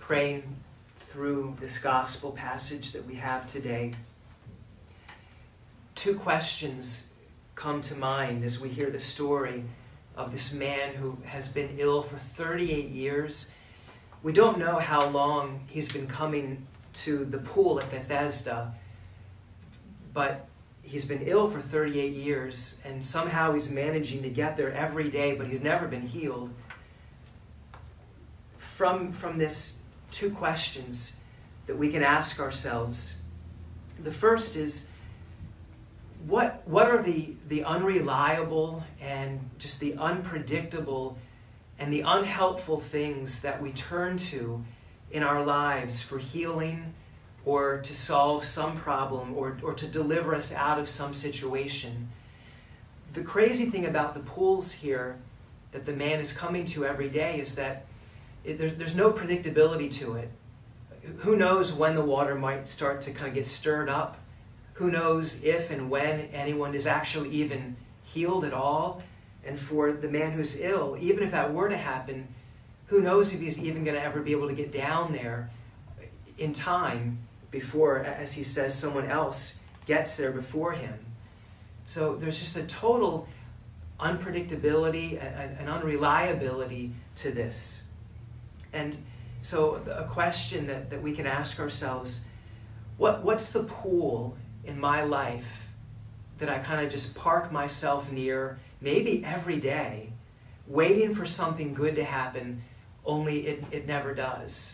praying through this gospel passage that we have today, two questions come to mind as we hear the story of this man who has been ill for 38 years. We don't know how long he's been coming to the pool at Bethesda, but he's been ill for 38 years, and somehow he's managing to get there every day, but he's never been healed. From this, two questions that we can ask ourselves. The first is, what are the unreliable and just the unpredictable and the unhelpful things that we turn to in our lives for healing or to solve some problem or to deliver us out of some situation? The crazy thing about the pools here that the man is coming to every day is that there's no predictability to it. Who knows when the water might start to kind of get stirred up? Who knows if and when anyone is actually even healed at all? And for the man who's ill, even if that were to happen, who knows if he's even going to ever be able to get down there in time before, as he says, someone else gets there before him. So there's just a total unpredictability and unreliability to this. And so a question that we can ask ourselves, what's the pool in my life that I kind of just park myself near, maybe every day, waiting for something good to happen, only it never does?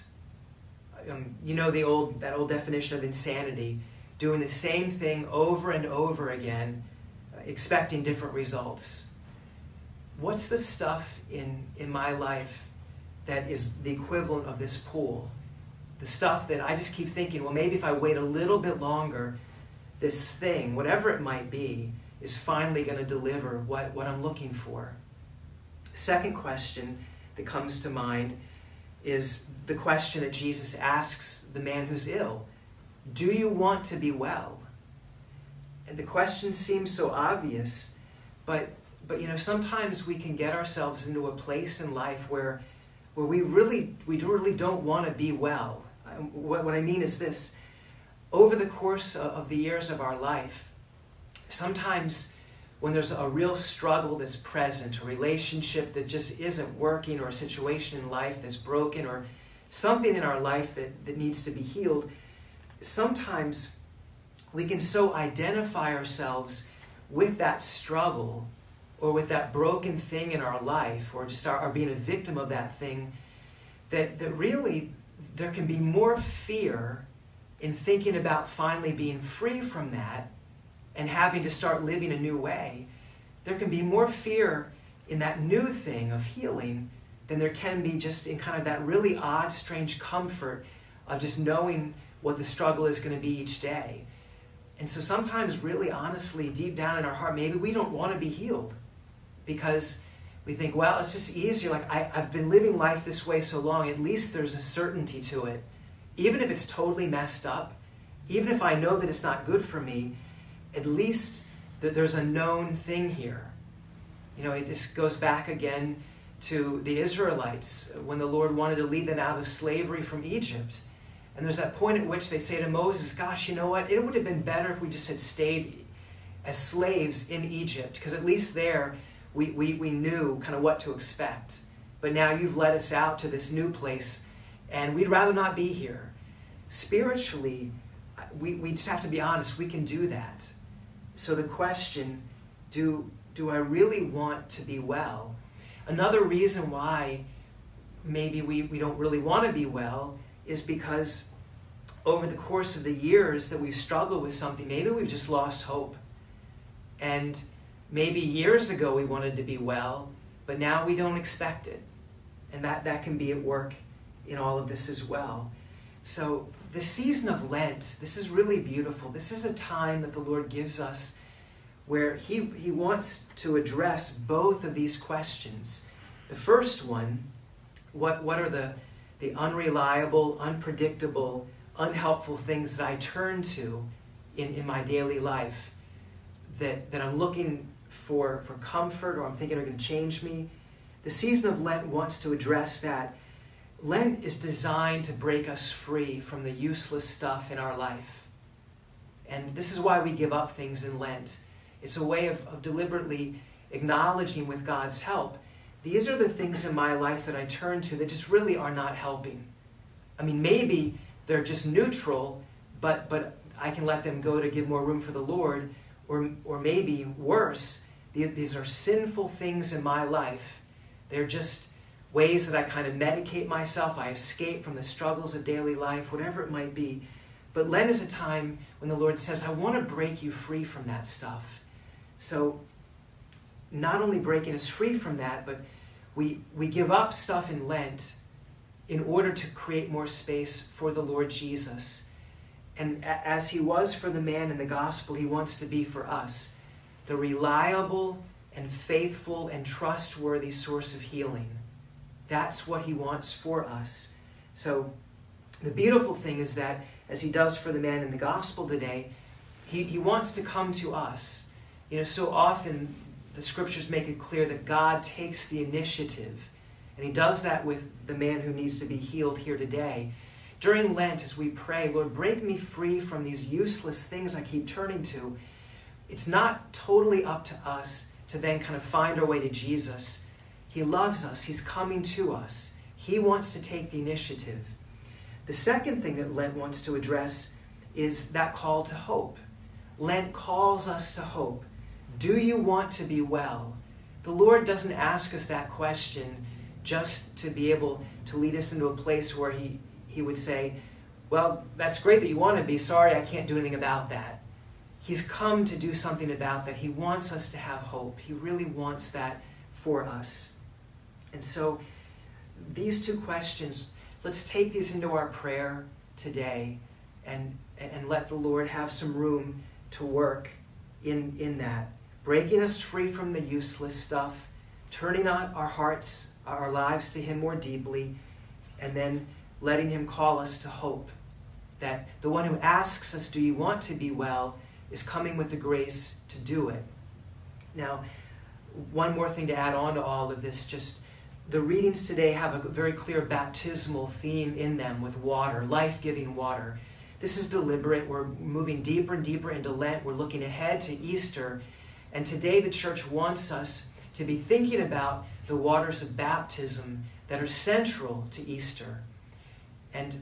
You know that old definition of insanity, doing the same thing over and over again, expecting different results. What's the stuff in my life that is the equivalent of this pool? The stuff that I just keep thinking, well, maybe if I wait a little bit longer, this thing, whatever it might be, is finally going to deliver what I'm looking for. The second question that comes to mind is the question that Jesus asks the man who's ill. Do you want to be well? And the question seems so obvious, but sometimes we can get ourselves into a place in life where we really don't want to be well. What I mean is this: over the course of the years of our life, sometimes when there's a real struggle that's present, a relationship that just isn't working, or a situation in life that's broken, or something in our life that needs to be healed, sometimes we can so identify ourselves with that struggle or with that broken thing in our life, or just our being a victim of that thing, that really there can be more fear in thinking about finally being free from that and having to start living a new way. There can be more fear in that new thing of healing than there can be just in kind of that really odd, strange comfort of just knowing what the struggle is going to be each day. And so sometimes, really honestly, deep down in our heart, maybe we don't want to be healed because we think, well, it's just easier. Like, I've been living life this way so long, at least there's a certainty to it. Even if it's totally messed up, even if I know that it's not good for me, at least that there's a known thing here. It just goes back again to the Israelites when the Lord wanted to lead them out of slavery from Egypt. And there's that point at which they say to Moses, gosh, you know what? It would have been better if we just had stayed as slaves in Egypt, because at least there we knew kind of what to expect. But now you've led us out to this new place, and we'd rather not be here. Spiritually, we just have to be honest, we can do that. So the question, do I really want to be well? Another reason why maybe we don't really want to be well is because over the course of the years that we've struggled with something, maybe we've just lost hope. And maybe years ago we wanted to be well, but now we don't expect it. And that can be at work in all of this as well. So the season of Lent, this is really beautiful. This is a time that the Lord gives us where He wants to address both of these questions. The first one, what are the unreliable, unpredictable, unhelpful things that I turn to in my daily life that I'm looking for comfort, or I'm thinking are going to change me? The season of Lent wants to address that. Lent is designed to break us free from the useless stuff in our life. And this is why we give up things in Lent. It's a way of deliberately acknowledging, with God's help, these are the things in my life that I turn to that just really are not helping. I mean, maybe they're just neutral, but I can let them go to give more room for the Lord. Or maybe worse, these are sinful things in my life. They're just ways that I kind of medicate myself. I escape from the struggles of daily life, whatever it might be. But Lent is a time when the Lord says, I want to break you free from that stuff. So not only breaking us free from that, but we give up stuff in Lent in order to create more space for the Lord Jesus. And as he was for the man in the gospel, he wants to be for us, the reliable and faithful and trustworthy source of healing. That's what he wants for us. So the beautiful thing is that, as he does for the man in the gospel today, he wants to come to us. You know, so often the scriptures make it clear that God takes the initiative, and he does that with the man who needs to be healed here today. During Lent, as we pray, Lord, break me free from these useless things I keep turning to, it's not totally up to us to then kind of find our way to Jesus. He loves us. He's coming to us. He wants to take the initiative. The second thing that Lent wants to address is that call to hope. Lent calls us to hope. Do you want to be well? The Lord doesn't ask us that question just to be able to lead us into a place where he would say, well, that's great that you want to be. Sorry, I can't do anything about that. He's come to do something about that. He wants us to have hope. He really wants that for us. And so these two questions, let's take these into our prayer today and let the Lord have some room to work in that. Breaking us free from the useless stuff, turning on our hearts, our lives to him more deeply, and then letting him call us to hope. That the one who asks us, do you want to be well, is coming with the grace to do it. Now, one more thing to add on to all of this, just the readings today have a very clear baptismal theme in them with water, life-giving water. This is deliberate. We're moving deeper and deeper into Lent. We're looking ahead to Easter. And today the church wants us to be thinking about the waters of baptism that are central to Easter. And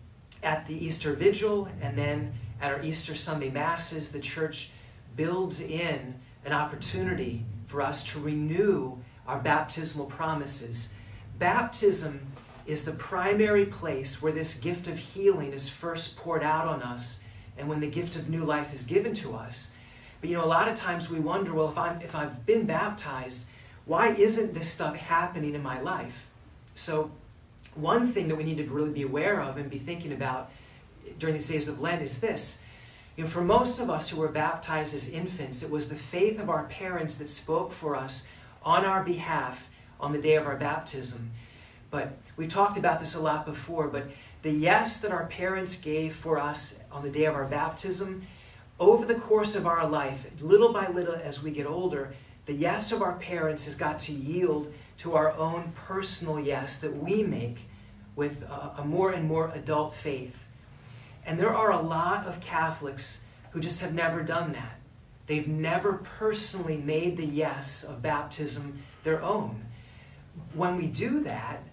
at the Easter Vigil and then at our Easter Sunday Masses, the church builds in an opportunity for us to renew our baptismal promises. Baptism is the primary place where this gift of healing is first poured out on us and when the gift of new life is given to us. But a lot of times we wonder, well, if I've been baptized, why isn't this stuff happening in my life? So one thing that we need to really be aware of and be thinking about during these days of Lent is this. For most of us who were baptized as infants, it was the faith of our parents that spoke for us on our behalf on the day of our baptism. But we talked about this a lot before, but the yes that our parents gave for us on the day of our baptism, over the course of our life, little by little as we get older, the yes of our parents has got to yield to our own personal yes that we make with a more and more adult faith. And there are a lot of Catholics who just have never done that. They've never personally made the yes of baptism their own. When we do that,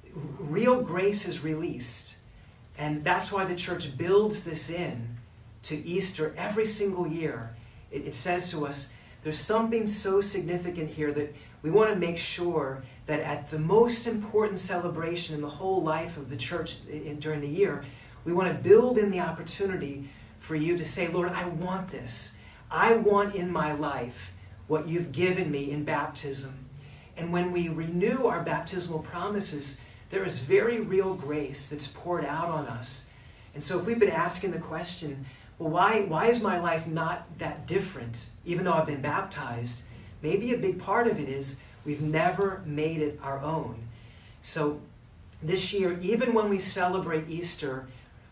real grace is released. And that's why the church builds this in to Easter every single year. It says to us, there's something so significant here that we want to make sure that at the most important celebration in the whole life of the church during the year, we want to build in the opportunity for you to say, Lord, I want this. I want in my life what you've given me in baptism. And when we renew our baptismal promises, there is very real grace that's poured out on us. And so if we've been asking the question, well, why is my life not that different, even though I've been baptized? Maybe a big part of it is we've never made it our own. So this year, even when we celebrate Easter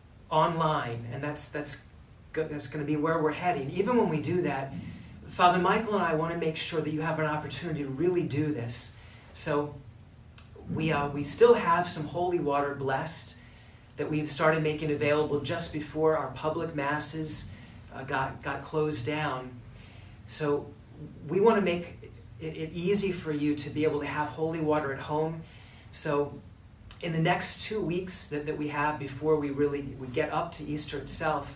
online, and that's going to be where we're heading, even when we do that, Father Michael and I want to make sure that you have an opportunity to really do this. So we still have some holy water blessed that we've started making available just before our public masses got closed down. So we want to make it easy for you to be able to have holy water at home. So in the next 2 weeks that we have before we get up to Easter itself,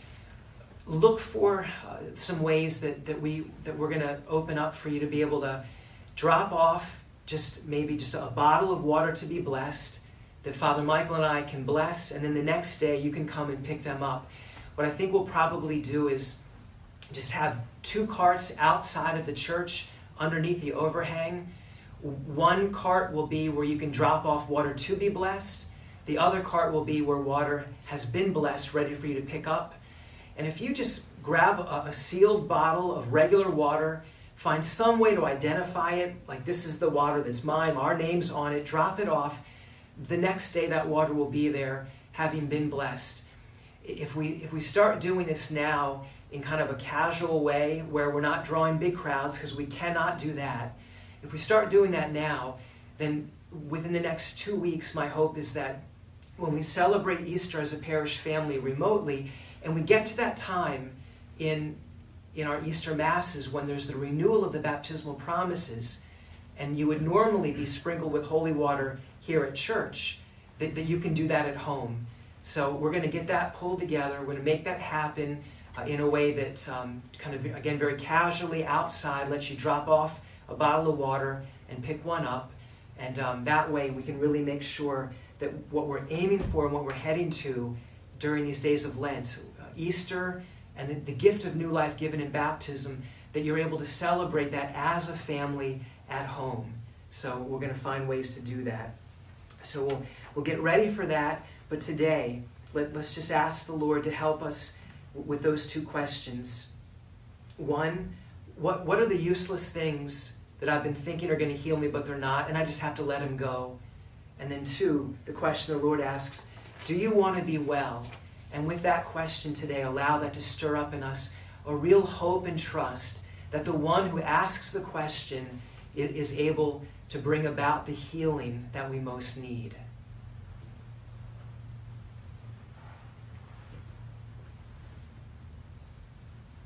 look for some ways that we're going to open up for you to be able to drop off maybe just a bottle of water to be blessed that Father Michael and I can bless, and then the next day you can come and pick them up. What I think we'll probably do is just have 2 carts outside of the church underneath the overhang. One cart will be where you can drop off water to be blessed. The other cart will be where water has been blessed, ready for you to pick up. And if you just grab a sealed bottle of regular water, find some way to identify it, like this is the water that's mine, our name's on it, drop it off. The next day that water will be there, having been blessed. If we start doing this now in kind of a casual way where we're not drawing big crowds, because we cannot do that, if we start doing that now, then within the next 2 weeks, my hope is that when we celebrate Easter as a parish family remotely, and we get to that time in our Easter Masses when there's the renewal of the baptismal promises, and you would normally be sprinkled with holy water here at church, that you can do that at home. So we're going to get that pulled together. We're going to make that happen in a way that kind of, again, very casually outside, lets you drop off a bottle of water and pick one up. And that way we can really make sure that what we're aiming for and what we're heading to during these days of Lent, Easter, and the gift of new life given in baptism, that you're able to celebrate that as a family at home. So we're going to find ways to do that. So we'll get ready for that. But today, let's just ask the Lord to help us with those 2 questions. One, what are the useless things that I've been thinking are going to heal me, but they're not, and I just have to let them go? And then 2, the question the Lord asks, do you want to be well? And with that question today, allow that to stir up in us a real hope and trust that the one who asks the question is able to bring about the healing that we most need.